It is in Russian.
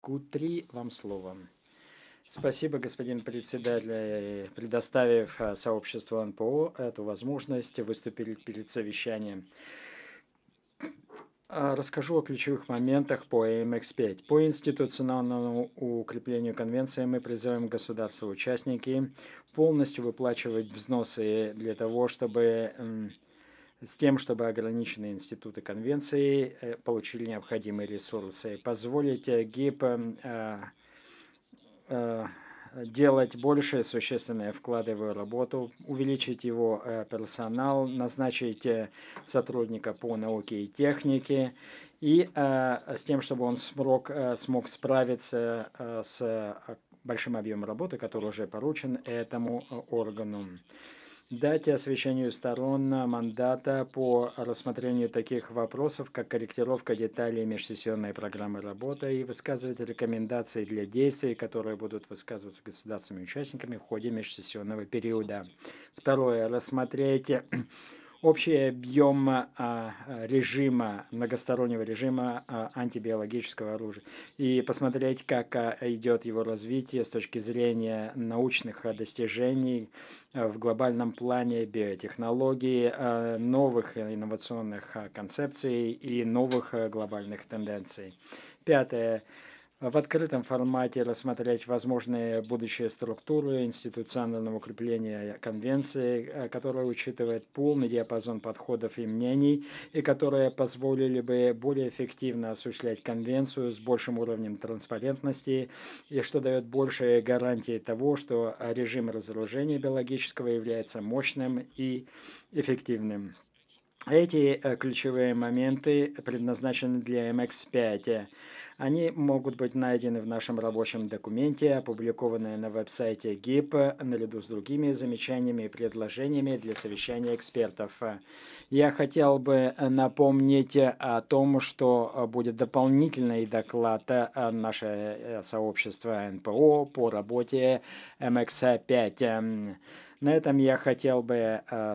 Q3, вам слово. Спасибо, господин председатель, предоставив сообществу НПО эту возможность выступить перед совещанием. Расскажу о ключевых моментах по AMX5. По институциональному укреплению конвенции мы призываем государства-участники полностью выплачивать взносы для того, чтобы с тем, чтобы ограниченные институты конвенции получили необходимые ресурсы. Позволить ГИП делать больше существенные вклады в работу, увеличить его персонал, назначить сотрудника по науке и технике, и с тем, чтобы он смог справиться с большим объемом работы, который уже поручен этому органу. Дать освещению сторон мандата по рассмотрению таких вопросов, как корректировка деталей межсессионной программы работы и высказывать рекомендации для действий, которые будут высказываться государственными участниками в ходе межсессионного периода. Второе. Рассмотреть общий объем режима, многостороннего режима антибиологического оружия и посмотреть, как идет его развитие с точки зрения научных достижений в глобальном плане биотехнологий, новых инновационных концепций и новых глобальных тенденций. Пятое. В открытом формате рассмотреть возможные будущие структуры институционального укрепления конвенции, которая учитывает полный диапазон подходов и мнений, и которые позволили бы более эффективно осуществлять конвенцию с большим уровнем транспарентности, и что дает большие гарантии того, что режим разоружения биологического является мощным и эффективным. Эти ключевые моменты предназначены для MX5. Они могут быть найдены в нашем рабочем документе, опубликованные на веб-сайте ГИП, наряду с другими замечаниями и предложениями для совещания экспертов. Я хотел бы напомнить о том, что будет дополнительный доклад наше сообщества НПО по работе MX5. На этом я хотел бы